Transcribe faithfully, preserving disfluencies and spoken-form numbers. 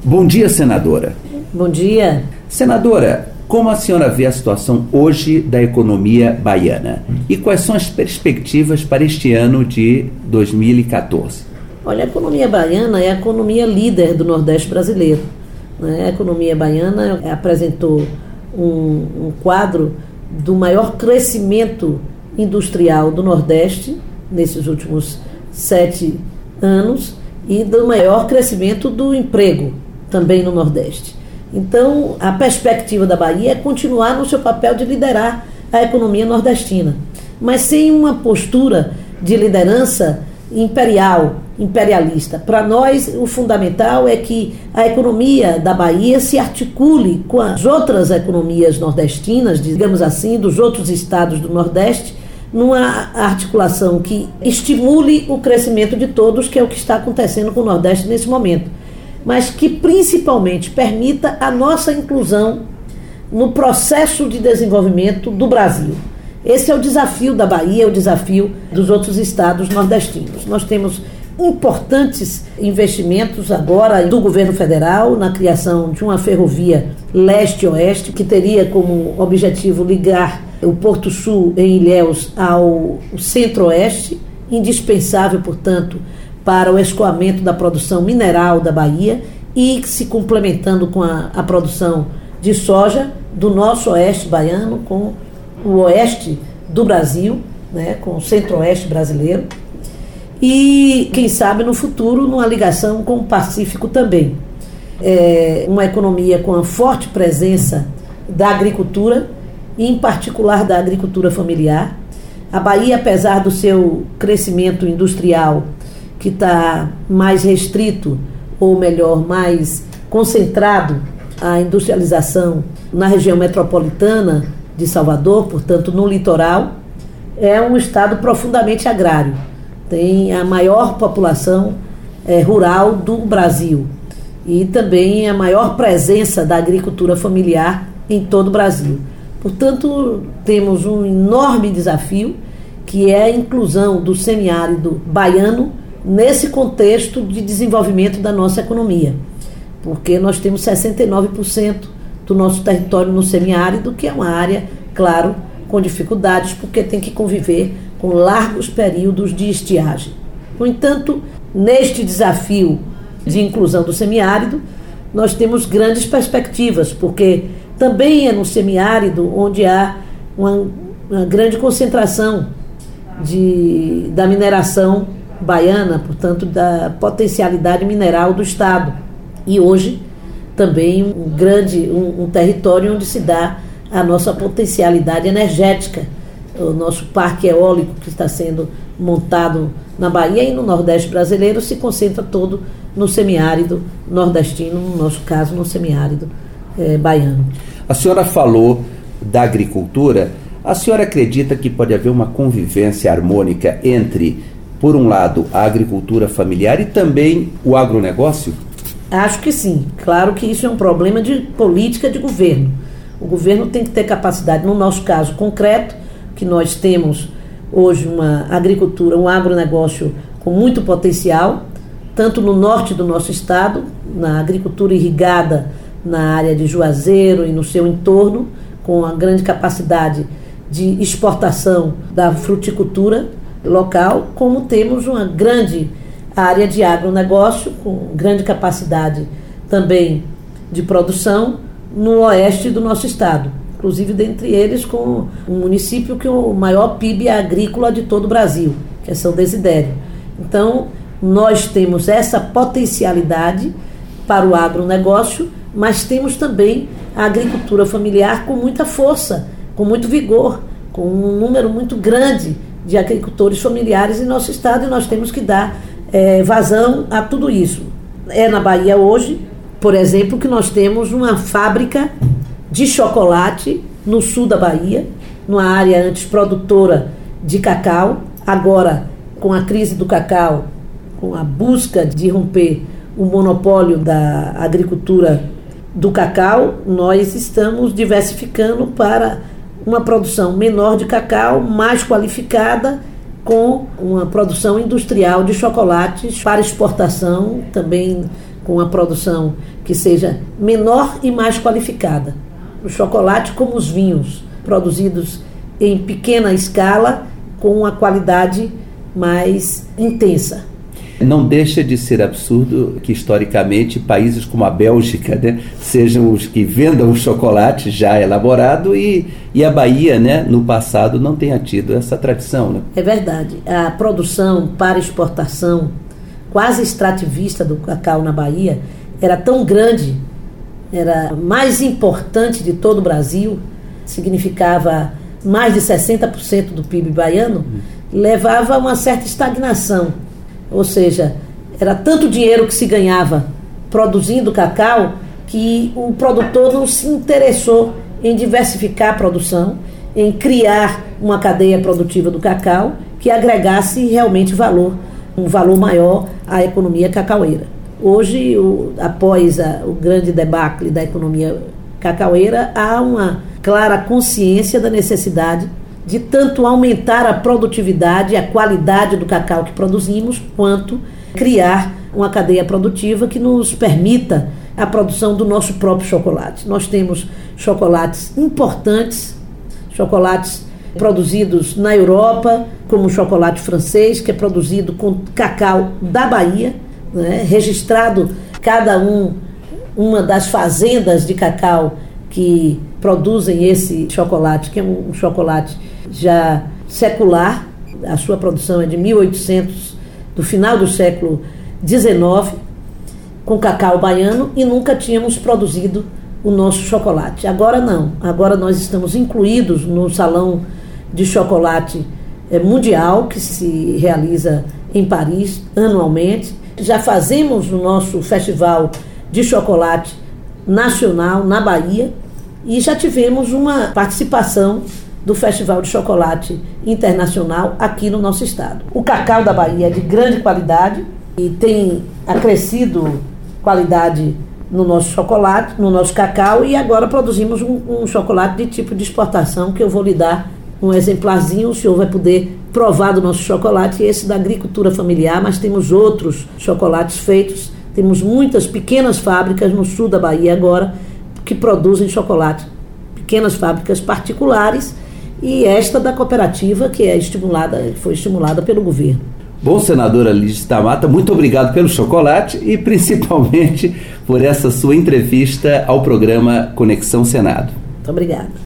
Bom dia, senadora. Bom dia. Senadora, como a senhora vê a situação hoje da economia baiana? E quais são as perspectivas para este ano de dois mil e quatorze? Olha, a economia baiana é a economia líder do Nordeste brasileiro. Né? A economia baiana apresentou um, um quadro do maior crescimento industrial do Nordeste nesses últimos sete anos e do maior crescimento do emprego também no Nordeste. Então, a perspectiva da Bahia é continuar no seu papel de liderar a economia nordestina, mas sem uma postura de liderança imperial, imperialista. Para nós, o fundamental é que a economia da Bahia se articule com as outras economias nordestinas, digamos assim, dos outros estados do Nordeste, numa articulação que estimule o crescimento de todos, que é o que está acontecendo com o Nordeste nesse momento, mas que principalmente permita a nossa inclusão no processo de desenvolvimento do Brasil. Esse é o desafio da Bahia, é o desafio dos outros estados nordestinos. Nós temos importantes investimentos agora do governo federal na criação de uma ferrovia leste-oeste, que teria como objetivo ligar o Porto Sul em Ilhéus ao centro-oeste, indispensável, portanto, para o escoamento da produção mineral da Bahia e se complementando com a, a produção de soja do nosso oeste baiano com o oeste do Brasil, né, com o centro-oeste brasileiro, e, quem sabe, no futuro, numa ligação com o Pacífico também. É uma economia com a forte presença da agricultura, e em particular da agricultura familiar. A Bahia, apesar do seu crescimento industrial, que está mais restrito, ou melhor, mais concentrado, a industrialização na região metropolitana de Salvador, portanto no litoral, é um estado profundamente agrário. Tem a maior população é, rural do Brasil e também a maior presença da agricultura familiar em todo o Brasil. Portanto, temos um enorme desafio, que é a inclusão do semiárido baiano nesse contexto de desenvolvimento da nossa economia, porque nós temos sessenta e nove por cento do nosso território no semiárido, que é uma área, claro, com dificuldades, porque tem que conviver com largos períodos de estiagem. No entanto, neste desafio de inclusão do semiárido, nós temos grandes perspectivas, porque também é no semiárido onde há uma, uma grande concentração de, da mineração baiana, portanto, da potencialidade mineral do estado. E hoje também um grande um, um território onde se dá a nossa potencialidade energética, o nosso parque eólico que está sendo montado na Bahia e no Nordeste brasileiro se concentra todo no semiárido nordestino, no nosso caso no semiárido eh, baiano. A senhora falou da agricultura. A senhora acredita que pode haver uma convivência harmônica entre, por um lado, a agricultura familiar e também o agronegócio? Acho que sim. Claro que isso é um problema de política de governo. O governo tem que ter capacidade, no nosso caso concreto, que nós temos hoje uma agricultura, um agronegócio com muito potencial, tanto no norte do nosso estado, na agricultura irrigada, na área de Juazeiro e no seu entorno, com a grande capacidade de exportação da fruticultura local, como temos uma grande área de agronegócio, com grande capacidade também de produção no oeste do nosso estado, inclusive dentre eles com um município que é o maior P I B agrícola de todo o Brasil, que é São Desidério. Então, nós temos essa potencialidade para o agronegócio, mas temos também a agricultura familiar com muita força, com muito vigor, com um número muito grande de agricultores familiares em nosso estado, e nós temos que dar é, vazão a tudo isso. É na Bahia hoje, por exemplo, que nós temos uma fábrica de chocolate no sul da Bahia, numa área antes produtora de cacau. Agora, com a crise do cacau, com a busca de romper o monopólio da agricultura do cacau, nós estamos diversificando para uma produção menor de cacau, mais qualificada, com uma produção industrial de chocolates para exportação, também com a produção que seja menor e mais qualificada. O chocolate, como os vinhos, produzidos em pequena escala, com uma qualidade mais intensa. Não deixa de ser absurdo que, historicamente, países como a Bélgica, né, sejam os que vendam o chocolate já elaborado e, e a Bahia, né, no passado, não tenha tido essa tradição. Né? É verdade. A produção para exportação, quase extrativista do cacau na Bahia, era tão grande, era mais importante de todo o Brasil, significava mais de sessenta por cento do P I B baiano, levava a uma certa estagnação. Ou seja, era tanto dinheiro que se ganhava produzindo cacau que o produtor não se interessou em diversificar a produção, em criar uma cadeia produtiva do cacau que agregasse realmente valor, um valor maior à economia cacaueira. Hoje, o, após a, o grande debacle da economia cacaueira, há uma clara consciência da necessidade de tanto aumentar a produtividade e a qualidade do cacau que produzimos, quanto criar uma cadeia produtiva que nos permita a produção do nosso próprio chocolate. Nós temos chocolates importantes, chocolates produzidos na Europa, como o chocolate francês, que é produzido com cacau da Bahia, né, registrado cada um, uma das fazendas de cacau que produzem esse chocolate, que é um chocolate já secular. A sua produção é de mil e oitocentos, do final do século dezenove, com cacau baiano, e nunca tínhamos produzido o nosso chocolate. Agora não, agora nós estamos incluídos no Salão de Chocolate Mundial, que se realiza em Paris anualmente. Já fazemos o nosso Festival de Chocolate Nacional na Bahia e já tivemos uma participação do Festival de Chocolate Internacional aqui no nosso estado. O cacau da Bahia é de grande qualidade e tem acrescido qualidade no nosso chocolate, no nosso cacau, e agora produzimos um, um chocolate de tipo de exportação, que eu vou lhe dar um exemplarzinho, o senhor vai poder provar do nosso chocolate, esse da agricultura familiar, mas temos outros chocolates feitos, temos muitas pequenas fábricas no sul da Bahia agora, que produzem chocolate, pequenas fábricas particulares, e esta da cooperativa, que é estimulada, foi estimulada pelo governo. Bom, senadora Lígia da Mata, muito obrigado pelo chocolate e principalmente por essa sua entrevista ao programa Conexão Senado. Muito obrigada.